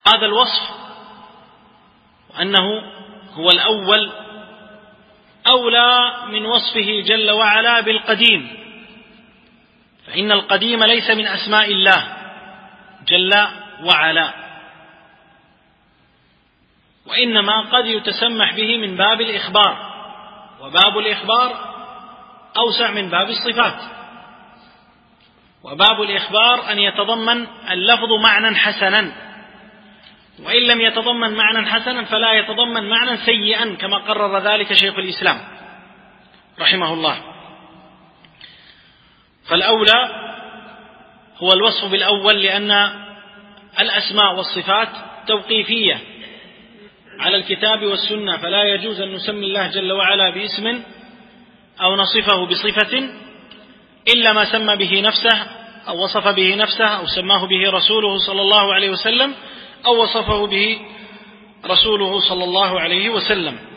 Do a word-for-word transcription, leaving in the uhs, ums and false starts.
هذا الوصف وأنه هو الأول أولى من وصفه جل وعلا بالقديم، فإن القديم ليس من أسماء الله جل وعلا، وإنما قد يتسمح به من باب الإخبار، وباب الإخبار أوسع من باب الصفات. وباب الإخبار أن يتضمن اللفظ معنى حسنا، وإن لم يتضمن معنى حسنا فلا يتضمن معنى سيئا كما قرر ذلك شيخ الإسلام رحمه الله. فالأولى هو الوصف بالأول، لأن الأسماء والصفات توقيفية على الكتاب والسنة، فلا يجوز أن نسمي الله جل وعلا باسم أو نصفه بصفة إلا ما سمى به نفسه أو وصف به نفسه أو سماه به رسوله صلى الله عليه وسلم أو وصفه به رسوله صلى الله عليه وسلم.